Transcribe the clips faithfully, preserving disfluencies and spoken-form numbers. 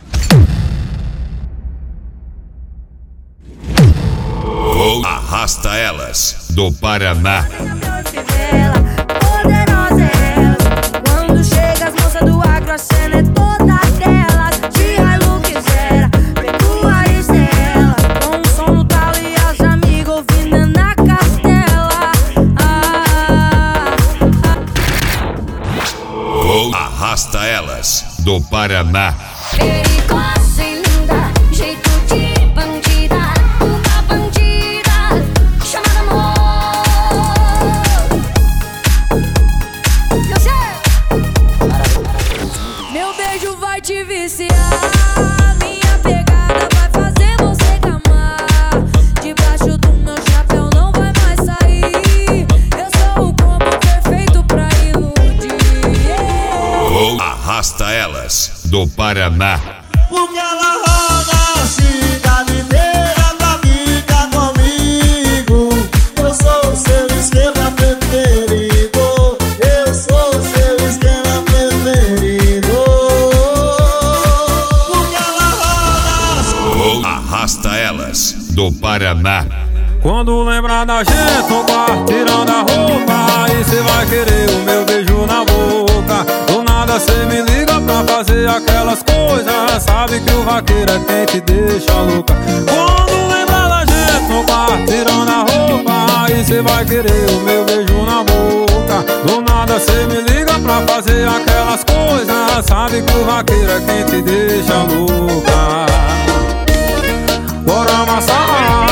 Arrasta Elas, do Paraná. Poderosa é ela. Quando chega as moças do agro, a cena é toda delas. De Hilux era, pecuarista é ela. Com um som no talo e as amigas ouvindo na castela. Ah, ah, ah. Arrasta Elas, do Paraná. Perigosa e linda, jeito de bandida. Uma bandida chamada amor. Meu beijo vai te viciar. Minha pegada vai fazer você gamar. Debaixo do meu chapéu não vai mais sair. Eu sou o combo perfeito pra iludir. Yeah. Arrasta Elas, do Paraná. Porque ela roda a cidade inteira pra ficar comigo. Eu sou o seu esquema preferido. Eu sou o seu esquema preferido. Porque ela roda a Arrasta Elas, do Paraná. Quando lembrar da gente no quarto tirando a roupa, aí cê vai querer o meu beijo na boca. Do nada cê me liga pra fazer aquelas coisas. Sabe que o vaqueiro é quem te deixa louca. Quando lembrar da gente no quarto tirando a roupa, aí cê vai querer o meu beijo na boca. Do nada cê me liga pra fazer aquelas coisas. Sabe que o vaqueiro é quem te deixa louca. Bora amassar.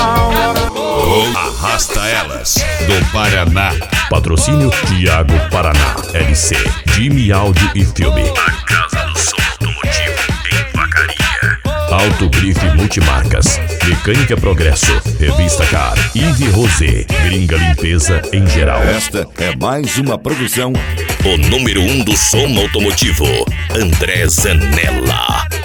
Arrasta Elas, do Paraná. Patrocínio Tiago Paraná, L C, Jimmy Áudio e Filme. A Casa do Som Automotivo em Vacaria. Autogrife Multimarcas, Mecânica Progresso, Revista Car, Yves Rosé, Gringa Limpeza em geral. Esta é mais uma produção. O número um do som automotivo, André Zanella.